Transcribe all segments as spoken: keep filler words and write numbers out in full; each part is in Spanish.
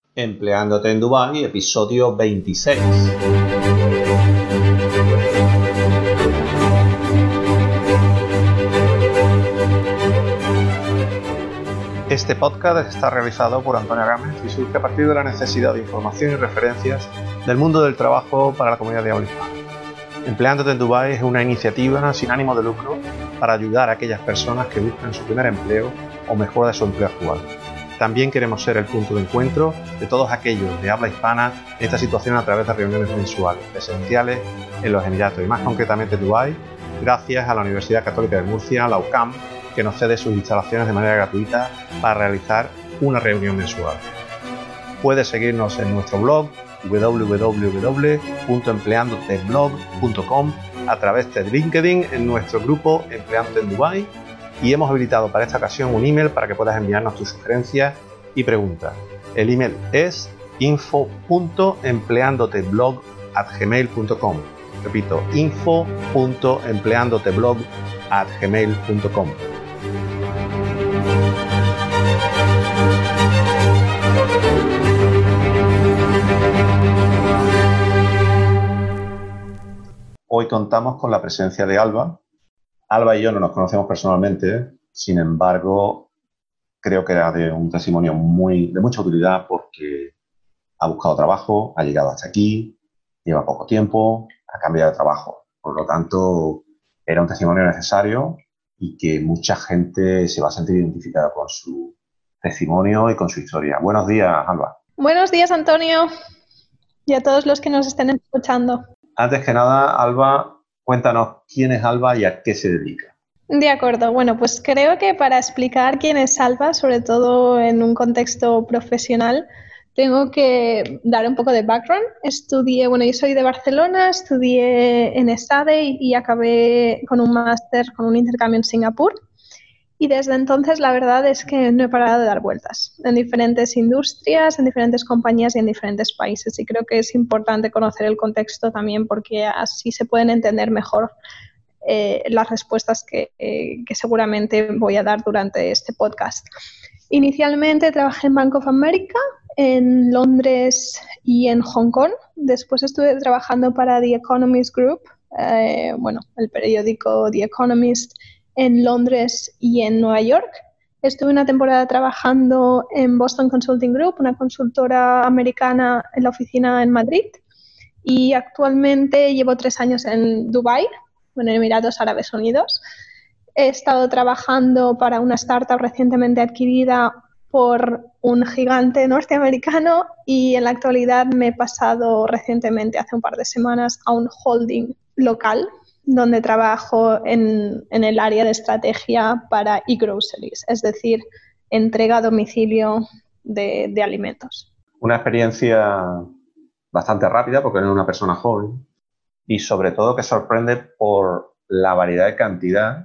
Empleándote en Dubái, episodio veintiséis. Este podcast está realizado por Antonio Gámez y surge a partir de la necesidad de información y referencias del mundo del trabajo para la comunidad de habla hispana. Empleándote en Dubái es una iniciativa sin ánimo de lucro para ayudar a aquellas personas que buscan su primer empleo o mejora de su empleo actual. También queremos ser el punto de encuentro de todos aquellos de habla hispana en esta situación a través de reuniones mensuales, presenciales en los Emiratos y más concretamente en Dubái, gracias a la Universidad Católica de Murcia, la U C A M, que nos cede sus instalaciones de manera gratuita para realizar una reunión mensual. Puedes seguirnos en nuestro blog doble u doble u doble u punto empleandoteblog punto com, a través de LinkedIn en nuestro grupo Empleándote en Dubái, y hemos habilitado para esta ocasión un email para que puedas enviarnos tus sugerencias y preguntas. El email es info punto empleandoteblog arroba gmail punto com. Repito, info punto empleandoteblog arroba gmail punto com. Hoy contamos con la presencia de Alba. Alba y yo no nos conocemos personalmente, sin embargo, creo que era de un testimonio muy, de mucha utilidad porque ha buscado trabajo, ha llegado hasta aquí, lleva poco tiempo, ha cambiado de trabajo. Por lo tanto, era un testimonio necesario y que mucha gente se va a sentir identificada con su testimonio y con su historia. Buenos días, Alba. Buenos días, Antonio, y a todos los que nos estén escuchando. Antes que nada, Alba, cuéntanos quién es Alba y a qué se dedica. De acuerdo. Bueno, pues creo que para explicar quién es Alba, sobre todo en un contexto profesional, tengo que dar un poco de background. Estudié, bueno, yo soy de Barcelona, estudié en ESADE y, y acabé con un máster, con un intercambio en Singapur. Y desde entonces la verdad es que no he parado de dar vueltas en diferentes industrias, en diferentes compañías y en diferentes países. Y creo que es importante conocer el contexto también porque así se pueden entender mejor eh, las respuestas que, eh, que seguramente voy a dar durante este podcast. Inicialmente trabajé en Bank of America, en Londres y en Hong Kong. Después estuve trabajando para The Economist Group, eh, bueno, el periódico The Economist, en Londres y en Nueva York. Estuve una temporada trabajando en Boston Consulting Group, una consultora americana en la oficina en Madrid, y actualmente llevo tres años en Dubái, en Emiratos Árabes Unidos. He estado trabajando para una startup recientemente adquirida por un gigante norteamericano y en la actualidad me he pasado recientemente, hace un par de semanas, a un holding local donde trabajo en, en el área de estrategia para e-groceries, es decir, entrega a domicilio de, de alimentos. Una experiencia bastante rápida porque eres una persona joven y sobre todo que sorprende por la variedad de cantidad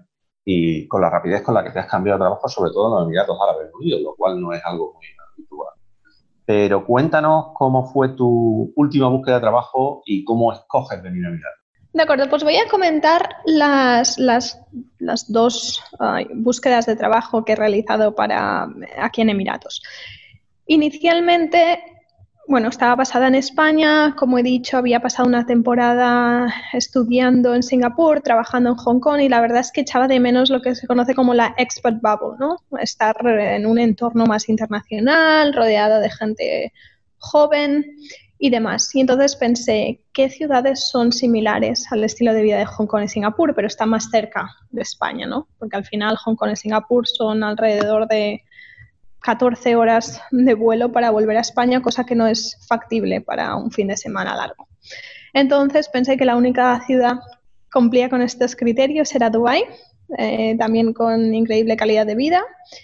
y con la rapidez con la que te has cambiado de trabajo, sobre todo en los Emiratos Árabes Unidos, lo cual no es algo muy habitual. Pero cuéntanos cómo fue tu última búsqueda de trabajo y cómo escoges venir a Emiratos. De acuerdo, pues voy a comentar las, las, las dos uh, búsquedas de trabajo que he realizado para aquí en Emiratos. Inicialmente, bueno, estaba basada en España, como he dicho, había pasado una temporada estudiando en Singapur, trabajando en Hong Kong y la verdad es que echaba de menos lo que se conoce como la expat bubble, ¿no? Estar en un entorno más internacional, rodeada de gente joven y demás. Y entonces pensé, ¿qué ciudades son similares al estilo de vida de Hong Kong y Singapur, pero están más cerca de España, ¿no? Porque al final Hong Kong y Singapur son alrededor de catorce horas de vuelo para volver a España, cosa que no es factible para un fin de semana largo. Entonces pensé que la única ciudad que cumplía con estos criterios era Dubái, eh, también con increíble calidad de vida,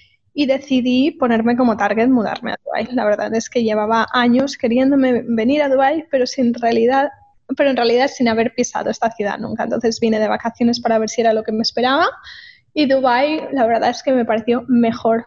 y decidí ponerme como target mudarme a Dubái. La verdad es que llevaba años queriéndome venir a Dubái, pero sin realidad, pero en realidad sin haber pisado esta ciudad nunca. Entonces vine de vacaciones para ver si era lo que me esperaba y Dubái, la verdad es que me pareció mejor,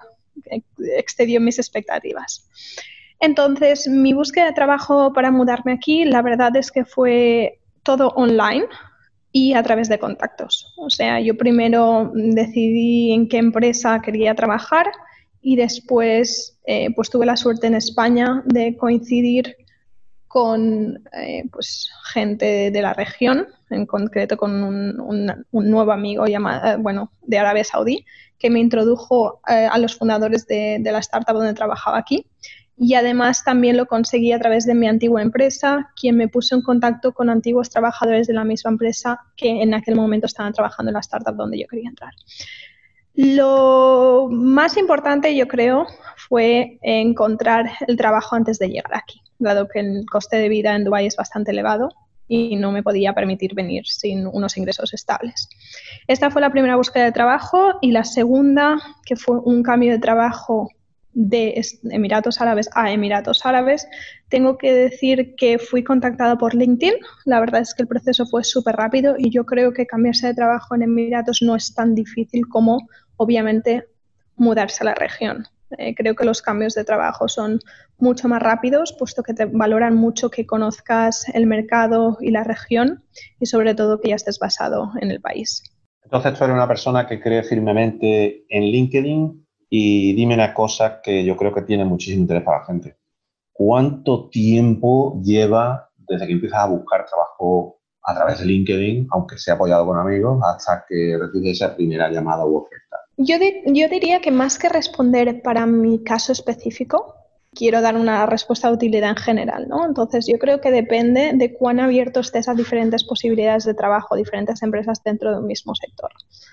excedió mis expectativas. Entonces, mi búsqueda de trabajo para mudarme aquí, la verdad es que fue todo online y a través de contactos. O sea, yo primero decidí en qué empresa quería trabajar y después eh, pues tuve la suerte en España de coincidir con eh, pues, gente de, de la región, en concreto con un, un, un nuevo amigo llamado, bueno, de Arabia Saudí, que me introdujo eh, a los fundadores de, de la startup donde trabajaba aquí. Y además también lo conseguí a través de mi antigua empresa, quien me puso en contacto con antiguos trabajadores de la misma empresa que en aquel momento estaban trabajando en la startup donde yo quería entrar. Lo más importante, yo creo, fue encontrar el trabajo antes de llegar aquí, dado que el coste de vida en Dubái es bastante elevado y no me podía permitir venir sin unos ingresos estables. Esta fue la primera búsqueda de trabajo, y la segunda, que fue un cambio de trabajo de Emiratos Árabes a Emiratos Árabes, tengo que decir que fui contactada por LinkedIn. La verdad es que el proceso fue súper rápido y yo creo que cambiarse de trabajo en Emiratos no es tan difícil como, obviamente, mudarse a la región. Eh, creo que los cambios de trabajo son mucho más rápidos, puesto que te valoran mucho que conozcas el mercado y la región y sobre todo que ya estés basado en el país. Entonces tú eres una persona que cree firmemente en LinkedIn. Y dime una cosa que yo creo que tiene muchísimo interés para la gente. ¿Cuánto tiempo lleva desde que empiezas a buscar trabajo a través de LinkedIn, aunque sea apoyado con amigos, hasta que recibes esa primera llamada u oferta? Yo, di- yo diría que más que responder para mi caso específico, quiero dar una respuesta de utilidad en general, ¿no? Entonces, yo creo que depende de cuán abierto estés a diferentes posibilidades de trabajo, diferentes empresas dentro de un mismo sector.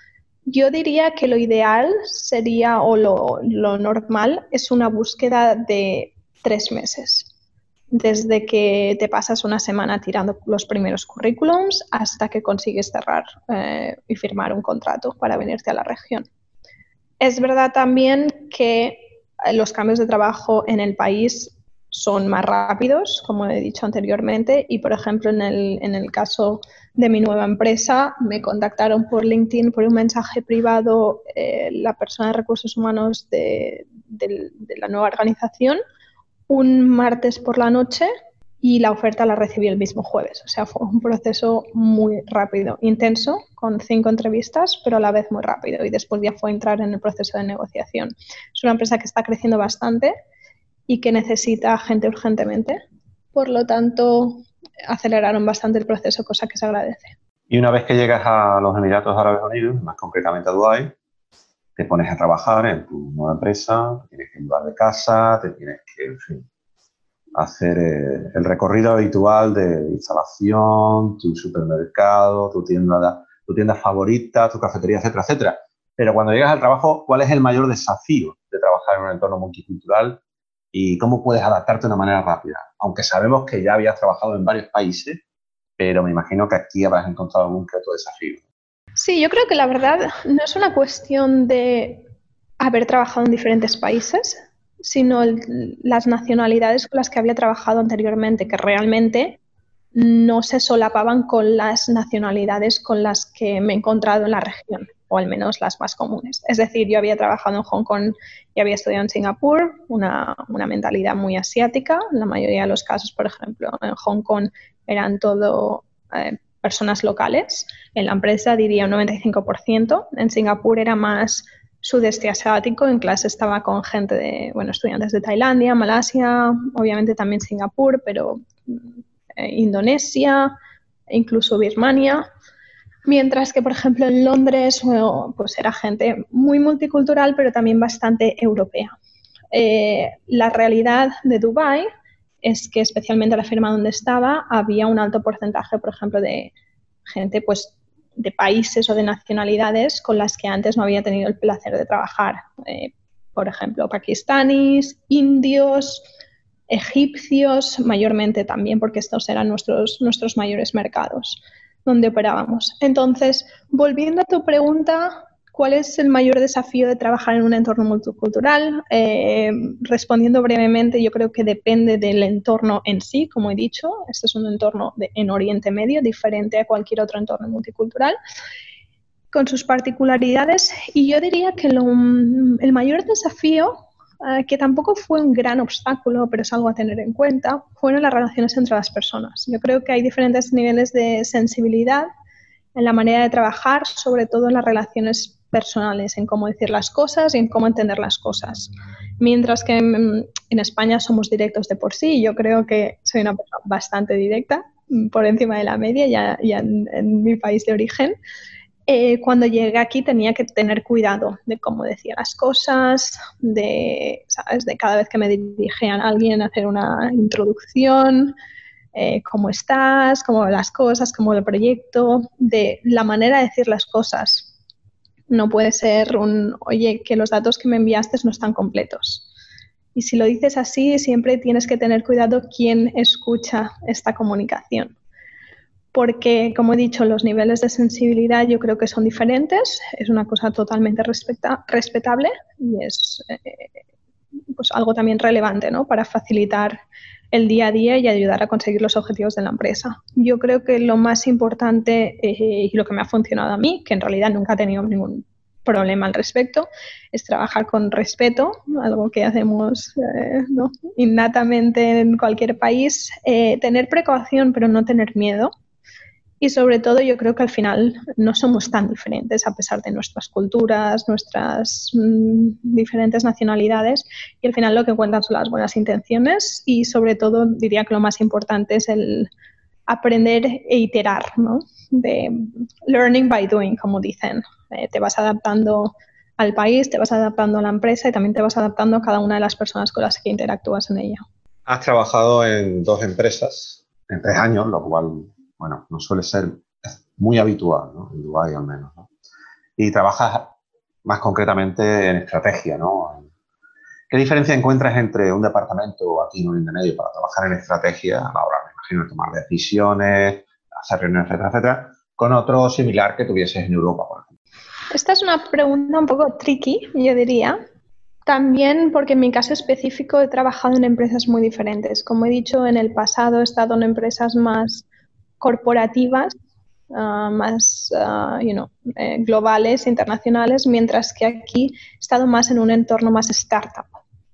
Yo diría que lo ideal sería, o lo, lo normal, es una búsqueda de tres meses. Desde que te pasas una semana tirando los primeros currículums hasta que consigues cerrar eh, y firmar un contrato para venirte a la región. Es verdad también que los cambios de trabajo en el país son más rápidos, como he dicho anteriormente, y por ejemplo en el, en el caso de mi nueva empresa me contactaron por LinkedIn por un mensaje privado eh, la persona de recursos humanos de, de, de la nueva organización un martes por la noche y la oferta la recibí el mismo jueves. O sea, fue un proceso muy rápido, intenso, con cinco entrevistas, pero a la vez muy rápido, y después ya fue entrar en el proceso de negociación. Es una empresa que está creciendo bastante y que necesita gente urgentemente. Por lo tanto, aceleraron bastante el proceso, cosa que se agradece. Y una vez que llegas a los Emiratos Árabes Unidos, más concretamente a Dubái, te pones a trabajar en tu nueva empresa, te tienes que mudar de casa, te tienes que, en fin, hacer eh, el recorrido habitual de instalación, tu supermercado, tu tienda, tu tienda favorita, tu cafetería, etcétera, etcétera. Pero cuando llegas al trabajo, ¿cuál es el mayor desafío de trabajar en un entorno multicultural y cómo puedes adaptarte de una manera rápida? Aunque sabemos que ya habías trabajado en varios países, pero me imagino que aquí habrás encontrado algún que otro desafío. Sí, yo creo que la verdad no es una cuestión de haber trabajado en diferentes países, sino el, las nacionalidades con las que había trabajado anteriormente, que realmente no se solapaban con las nacionalidades con las que me he encontrado en la región, o al menos las más comunes. Es decir, yo había trabajado en Hong Kong y había estudiado en Singapur, una, una mentalidad muy asiática. En la mayoría de los casos, por ejemplo, en Hong Kong eran todo eh, personas locales. En la empresa diría un noventa y cinco por ciento. En Singapur era más sudeste asiático. En clase estaba con gente de, bueno, estudiantes de Tailandia, Malasia, obviamente también Singapur, pero eh, Indonesia, incluso Birmania. Mientras que, por ejemplo, en Londres, bueno, pues era gente muy multicultural, pero también bastante europea. Eh, la realidad de Dubái es que, especialmente la firma donde estaba, había un alto porcentaje, por ejemplo, de gente pues, de países o de nacionalidades con las que antes no había tenido el placer de trabajar. Eh, por ejemplo, pakistaníes, indios, egipcios, mayormente también, porque estos eran nuestros, nuestros mayores mercados donde operábamos. Entonces, volviendo a tu pregunta, ¿cuál es el mayor desafío de trabajar en un entorno multicultural? Eh, respondiendo brevemente, yo creo que depende del entorno en sí, como he dicho. Este es un entorno de, en Oriente Medio, diferente a cualquier otro entorno multicultural, con sus particularidades. Y yo diría que lo, el mayor desafío, Uh, que tampoco fue un gran obstáculo, pero es algo a tener en cuenta, fueron las relaciones entre las personas. Yo creo que hay diferentes niveles de sensibilidad en la manera de trabajar, sobre todo en las relaciones personales en cómo decir las cosas y en cómo entender las cosas. Mientras que en, en España somos directos de por sí, yo creo que soy una persona bastante directa, por encima de la media, ya, ya en, en mi país de origen. Eh, cuando llegué aquí tenía que tener cuidado de cómo decía las cosas, de, ¿sabes? De cada vez que me dirigían a alguien hacer una introducción, eh, cómo estás, cómo las cosas, cómo el proyecto, de la manera de decir las cosas. No puede ser un, oye, que los datos que me enviaste no están completos. Y si lo dices así, siempre tienes que tener cuidado quién escucha esta comunicación. Porque, como he dicho, los niveles de sensibilidad yo creo que son diferentes. Es una cosa totalmente respeta- respetable y es eh, pues algo también relevante, ¿no? Para facilitar el día a día y ayudar a conseguir los objetivos de la empresa. Yo creo que lo más importante eh, y lo que me ha funcionado a mí, que en realidad nunca he tenido ningún problema al respecto, es trabajar con respeto, algo que hacemos eh, ¿no? innatamente en cualquier país, eh, tener precaución pero no tener miedo. Y sobre todo yo creo que al final no somos tan diferentes a pesar de nuestras culturas, nuestras mmm, diferentes nacionalidades, y al final lo que cuentan son las buenas intenciones y sobre todo diría que lo más importante es el aprender e iterar, ¿no? De learning by doing, como dicen. Eh, te vas adaptando al país, te vas adaptando a la empresa y también te vas adaptando a cada una de las personas con las que interactúas en ella. Has trabajado en dos empresas en tres años, lo cual... bueno, no suele ser muy habitual, ¿no? En Dubái al menos, ¿no? Y trabajas más concretamente en estrategia, ¿no? ¿Qué diferencia encuentras entre un departamento aquí en Oriente Medio para trabajar en estrategia, a la hora, me imagino, de tomar decisiones, hacer reuniones, etcétera, etcétera, con otro similar que tuvieses en Europa, por ejemplo? Esta es una pregunta un poco tricky, yo diría. También porque en mi caso específico he trabajado en empresas muy diferentes. Como he dicho, en el pasado he estado en empresas más corporativas, uh, más uh, you know, eh, globales, internacionales, mientras que aquí he estado más en un entorno más startup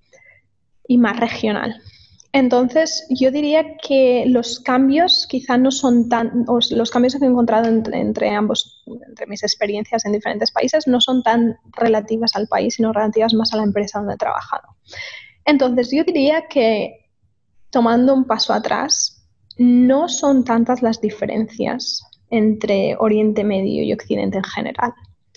y más regional. Entonces, yo diría que los cambios quizá no son tan, los cambios que he encontrado entre, entre ambos, entre mis experiencias en diferentes países, no son tan relativas al país, sino relativas más a la empresa donde he trabajado. Entonces, yo diría que, tomando un paso atrás, no son tantas las diferencias entre Oriente Medio y Occidente en general.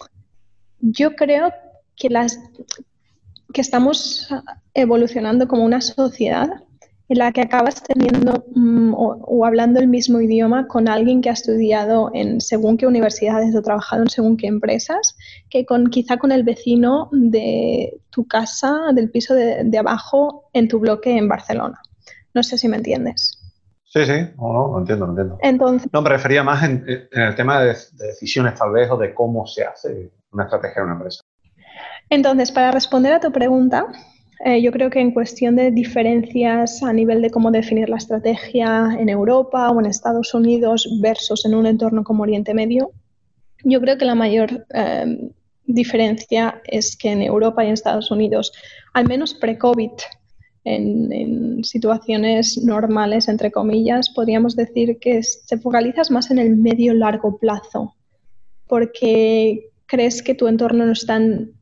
Yo creo que, las, que estamos evolucionando como una sociedad en la que acabas teniendo um, o, o hablando el mismo idioma con alguien que ha estudiado en según qué universidades o trabajado en según qué empresas, que con quizá con el vecino de tu casa, del piso de, de abajo en tu bloque en Barcelona. No sé si me entiendes. Sí, sí, no, no, lo entiendo, lo entiendo. Entonces, no, me refería más en, en el tema de, de decisiones tal vez o de cómo se hace una estrategia en una empresa. Entonces, para responder a tu pregunta, eh, yo creo que en cuestión de diferencias a nivel de cómo definir la estrategia en Europa o en Estados Unidos versus en un entorno como Oriente Medio, yo creo que la mayor eh, diferencia es que en Europa y en Estados Unidos, al menos pre-COVID, En, en situaciones normales, entre comillas, podríamos decir que te focalizas más en el medio-largo plazo, porque crees que tu entorno no es tan,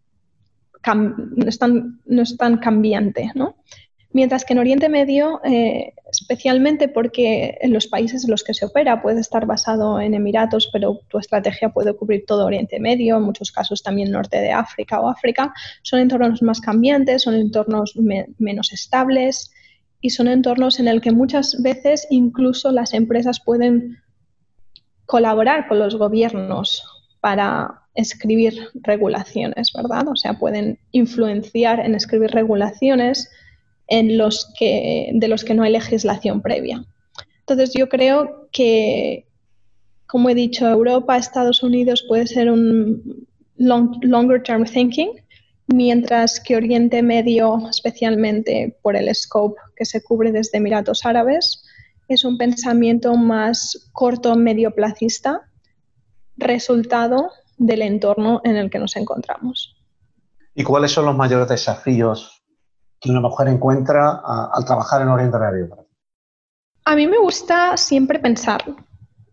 no es tan, no es tan cambiante, ¿no? Mientras que en Oriente Medio, eh, especialmente porque en los países en los que se opera puede estar basado en Emiratos, pero tu estrategia puede cubrir todo Oriente Medio, en muchos casos también norte de África o África, son entornos más cambiantes, son entornos me menos estables y son entornos en el que muchas veces incluso las empresas pueden colaborar con los gobiernos para escribir regulaciones, ¿verdad? O sea, pueden influenciar en escribir regulaciones en los que, de los que no hay legislación previa. Entonces, yo creo que, como he dicho, Europa, Estados Unidos puede ser un long, longer term thinking, mientras que Oriente Medio, especialmente por el scope que se cubre desde Emiratos Árabes, es un pensamiento más corto, medio placista, resultado del entorno en el que nos encontramos. ¿Y cuáles son los mayores desafíos que una mujer encuentra a, al trabajar en Oriente Medio? A mí me gusta siempre pensar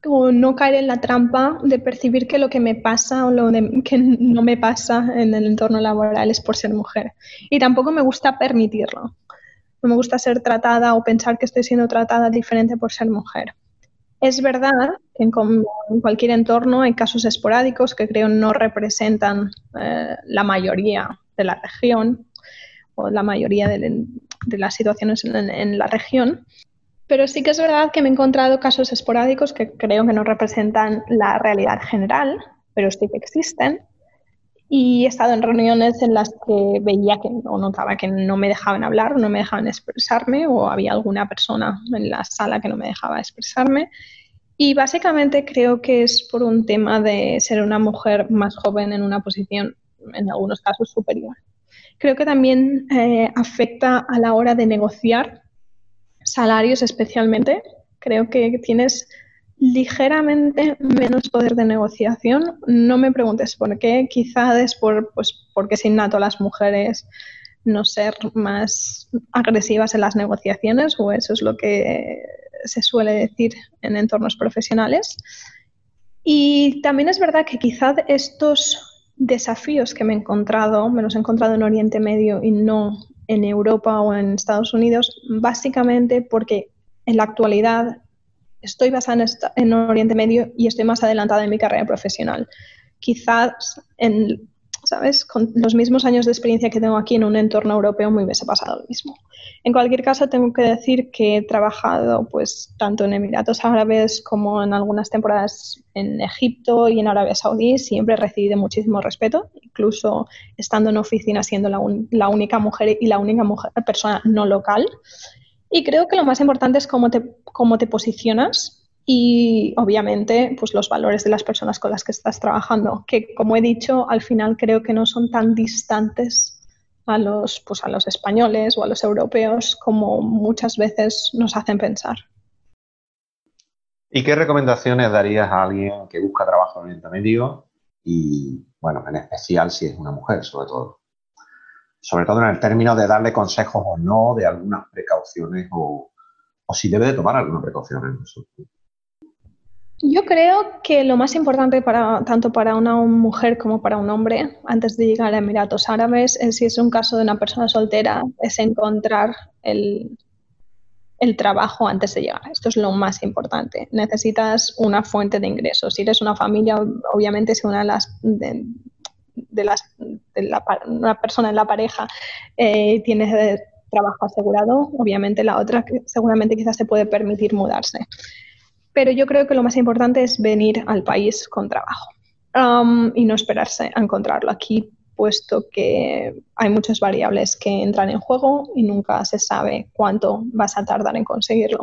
o no caer en la trampa de percibir que lo que me pasa o lo de, que no me pasa en el entorno laboral es por ser mujer. Y tampoco me gusta permitirlo. No me gusta ser tratada o pensar que estoy siendo tratada diferente por ser mujer. Es verdad que en, en cualquier entorno hay casos esporádicos que creo no representan eh, la mayoría de la región o la mayoría de, de las situaciones en, en la región. Pero sí que es verdad que me he encontrado casos esporádicos que creo que no representan la realidad general, pero sí que existen. Y he estado en reuniones en las que veía que o notaba que no me dejaban hablar, no me dejaban expresarme, o había alguna persona en la sala que no me dejaba expresarme. Y básicamente creo que es por un tema de ser una mujer más joven en una posición, en algunos casos, superior. Creo que también eh, afecta a la hora de negociar salarios especialmente. Creo que tienes ligeramente menos poder de negociación. No me preguntes por qué, quizás es por, pues, porque es innato a las mujeres no ser más agresivas en las negociaciones, o eso es lo que se suele decir en entornos profesionales. Y también es verdad que quizás estos desafíos que me he encontrado, me los he encontrado en Oriente Medio y no en Europa o en Estados Unidos, básicamente porque en la actualidad estoy basada en Oriente Medio y estoy más adelantada en mi carrera profesional. Quizás, en, ¿sabes? Con los mismos años de experiencia que tengo aquí en un entorno europeo me hubiese pasado lo mismo. En cualquier caso, tengo que decir que he trabajado pues, tanto en Emiratos Árabes como en algunas temporadas en Egipto y en Arabia Saudí. Siempre he recibido muchísimo respeto, incluso estando en oficina siendo la, un, la única mujer y la única mujer, persona no local. Y creo que lo más importante es cómo te, cómo te posicionas y, obviamente, pues los valores de las personas con las que estás trabajando, que, como he dicho, al final creo que no son tan distantes a los, pues a los españoles o a los europeos como muchas veces nos hacen pensar. ¿Y qué recomendaciones darías a alguien que busca trabajo en Oriente Medio y, bueno, en especial si es una mujer, sobre todo? Sobre todo en el término de darle consejos o no, de algunas precauciones o, o si debe de tomar algunas precauciones. Yo creo que lo más importante para, tanto para una mujer como para un hombre antes de llegar a Emiratos Árabes, es, si es un caso de una persona soltera, es encontrar el, el trabajo antes de llegar. Esto es lo más importante. Necesitas una fuente de ingresos. Si eres una familia, obviamente si una de las... De, de, las, de la, una persona en la pareja eh, tiene trabajo asegurado, obviamente la otra seguramente quizás se puede permitir mudarse. Pero yo creo que lo más importante es venir al país con trabajo um, y no esperarse a encontrarlo aquí, puesto que hay muchas variables que entran en juego y nunca se sabe cuánto vas a tardar en conseguirlo.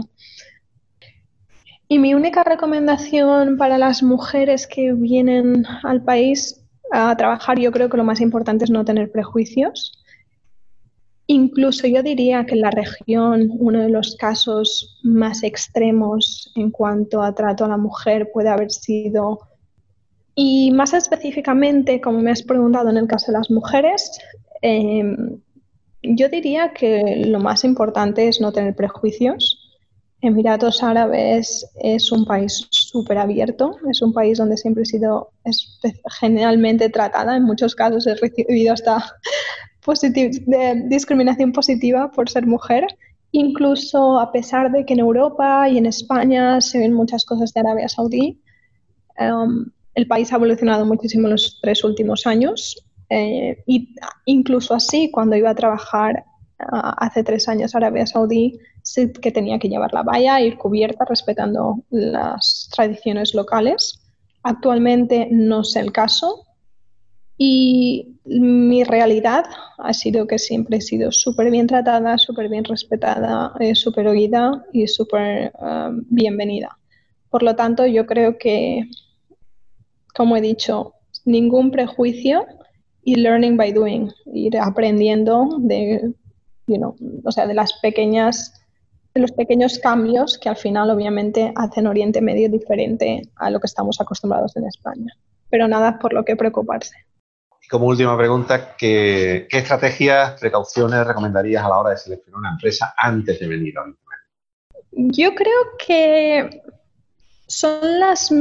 Y mi única recomendación para las mujeres que vienen al país a trabajar, yo creo que lo más importante es no tener prejuicios. Incluso yo diría que en la región uno de los casos más extremos en cuanto a trato a la mujer puede haber sido, y más específicamente, como me has preguntado en el caso de las mujeres, eh, yo diría que lo más importante es no tener prejuicios. Emiratos Árabes es un país súper abierto, es un país donde siempre he sido generalmente tratada, en muchos casos he recibido hasta positiv- de discriminación positiva por ser mujer, incluso a pesar de que en Europa y en España se ven muchas cosas de Arabia Saudí. Um, el país ha evolucionado muchísimo en los tres últimos años eh, y incluso así, cuando iba a trabajar uh, hace tres años a Arabia Saudí, sí que tenía que llevar la baya, ir cubierta, respetando las tradiciones locales. Actualmente no es el caso. Y mi realidad ha sido que siempre he sido súper bien tratada, súper bien respetada, eh, súper oída y súper uh, bienvenida. Por lo tanto, yo creo que, como he dicho, ningún prejuicio y learning by doing, ir aprendiendo de, you know, o sea, de las pequeñas, de los pequeños cambios que al final obviamente hacen Oriente Medio diferente a lo que estamos acostumbrados en España. Pero nada por lo que preocuparse. Como última pregunta, ¿qué, qué estrategias, precauciones recomendarías a la hora de seleccionar una empresa antes de venir a Oriente Medio? Yo creo que Son las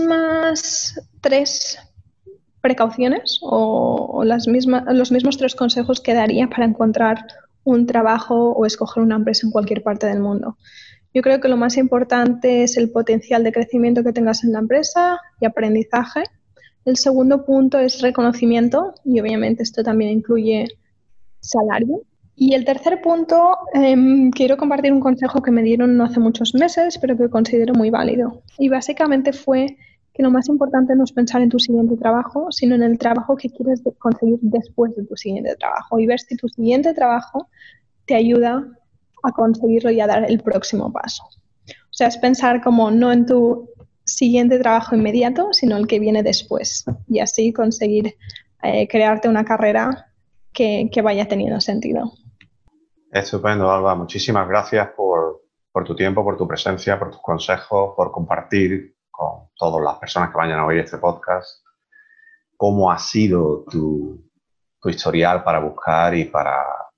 mismas tres precauciones o, o las misma, los mismos tres consejos que daría para encontrar un trabajo o escoger una empresa en cualquier parte del mundo. Yo creo que lo más importante es el potencial de crecimiento que tengas en la empresa y aprendizaje. El segundo punto es reconocimiento y obviamente esto también incluye salario. Y el tercer punto, eh, quiero compartir un consejo que me dieron no hace muchos meses, pero que considero muy válido. Y básicamente fue que lo más importante no es pensar en tu siguiente trabajo, sino en el trabajo que quieres de conseguir después de tu siguiente trabajo y ver si tu siguiente trabajo te ayuda a conseguirlo y a dar el próximo paso. O sea, es pensar como no en tu siguiente trabajo inmediato, sino el que viene después y así conseguir eh, crearte una carrera que, que vaya teniendo sentido. Estupendo, Alba. Muchísimas gracias por, por tu tiempo, por tu presencia, por tus consejos, por compartir con todas las personas que vayan a oír este podcast cómo ha sido tu, tu historial para buscar y para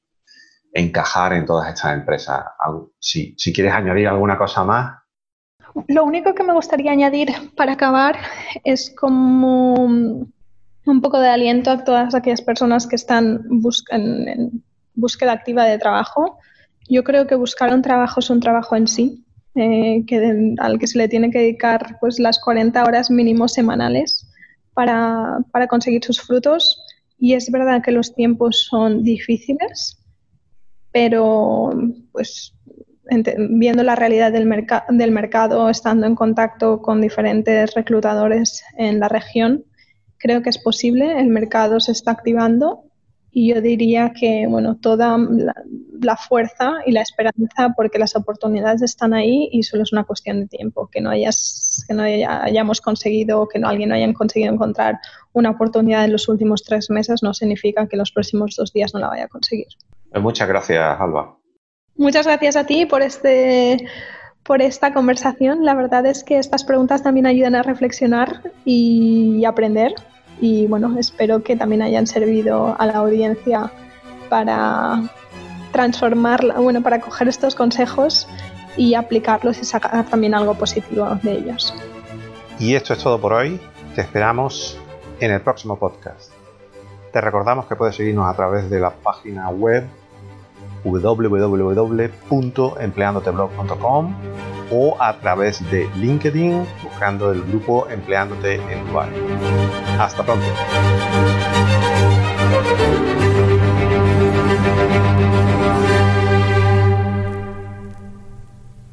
encajar en todas estas empresas. Si, si quieres añadir alguna cosa más. Lo único que me gustaría añadir para acabar es como un poco de aliento a todas aquellas personas que están buscan, en búsqueda activa de trabajo. Yo creo que buscar un trabajo es un trabajo en sí, eh, que de, al que se le tiene que dedicar pues, las cuarenta horas mínimo semanales para, para conseguir sus frutos. Y es verdad que los tiempos son difíciles, pero pues viendo la realidad del, merc- del mercado, estando en contacto con diferentes reclutadores en la región, creo que es posible, el mercado se está activando y yo diría que bueno, toda la, la fuerza y la esperanza porque las oportunidades están ahí y solo es una cuestión de tiempo, que no, hayas, que no haya, hayamos conseguido, que no, alguien no haya conseguido encontrar una oportunidad en los últimos tres meses no significa que los próximos dos días no la vaya a conseguir. Muchas gracias, Alba. Muchas gracias a ti por este... por esta conversación. La verdad es que estas preguntas también ayudan a reflexionar y aprender y bueno, espero que también hayan servido a la audiencia para transformarla, bueno, para coger estos consejos y aplicarlos y sacar también algo positivo de ellos. Y esto es todo por hoy. Te esperamos en el próximo podcast. Te recordamos que puedes seguirnos a través de la página web doble u doble u doble u punto empleandoteblog punto com o a través de LinkedIn buscando el grupo Empleándote en Dubai. Hasta pronto.